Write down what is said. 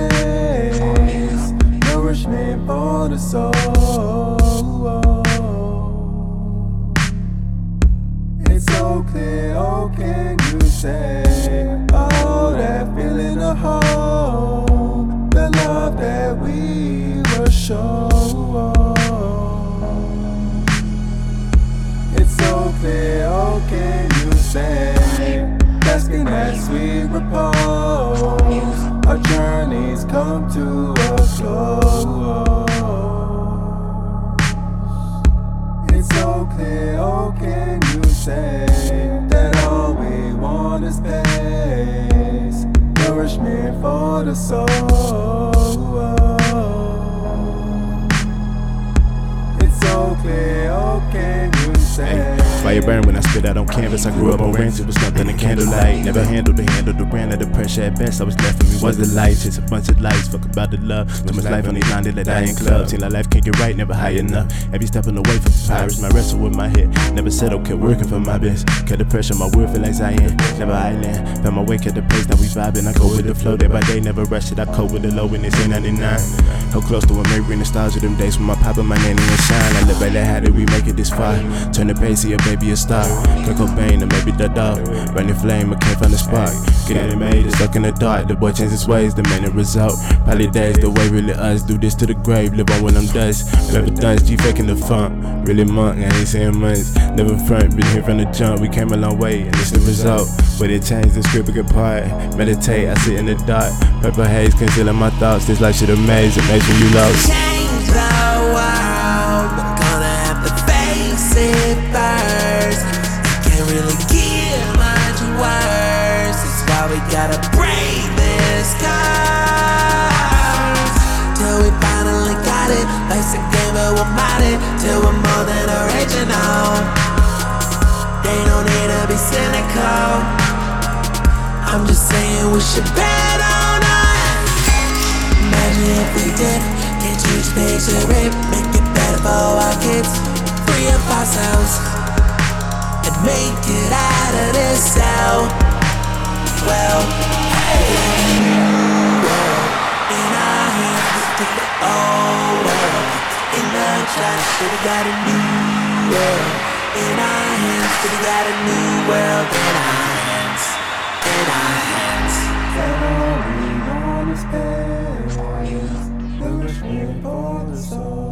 space, nourishment for the soul. It's so clear, oh can you say, oh that feeling of home, the love that we were shown. It's so clear, oh can you say, basking that sweet repose, our journeys come to a close. It's so clear, oh can you say, that all we want is space, nourishment for the soul. It's so clear, oh can you say. Fire burn when I spit out on canvas. I grew up on ranch, it was nothing in candlelight. Never handled the brand of the pressure. At best, I was left for me was the light. Chase a bunch of lights, fuck about the love. Too much life on these lines that die in clubs. Till our life can't get right, never high enough. Every stepping away from pirates, my wrestle with my head. Never settled, kept working for my best. Kept the pressure, my word feel like Zion. Never island, found my way, kept the pace, now we vibing. I go with the flow day by day, never rush it. I cope with the low when it's in 99. Held close to a mirror in the stars of them days when my papa, my nanny, and shine. I live by that, how did we make it this far? Turn the pace, see a baby a star. Kurt Cobain, or maybe the dog. Burning flame, I came from the spark. Getting made, it's stuck in the dark. The boy changed his ways, the main result. Probably days, the way really us. Do this to the grave, live on when I'm dust. Remember dance, G faking the funk. Really monk, I ain't saying months. Never front, been here from the jump. We came a long way, and it's the result. But it changed, the script apart. Meditate, I sit in the dark. Purple haze, concealing my thoughts. This life shit amaze, it makes when you lost. Change the world, we're gonna have to face it first. Can't really get much worse. That's why we gotta break this curse. Till we finally got it. Life's a game but we're minded. Till we're more than original. They don't need to be cynical. I'm just saying we should bet on us. Imagine if we did. Can't change picture it. Make it better for our kids. Free up ourselves and make it out of this cell. Well, hey, world in our hands, we take the old world in the trash. So we got a new world in our hands. So we got a new world in our hands. In our hands. That all we want is space, nourishment for the soul.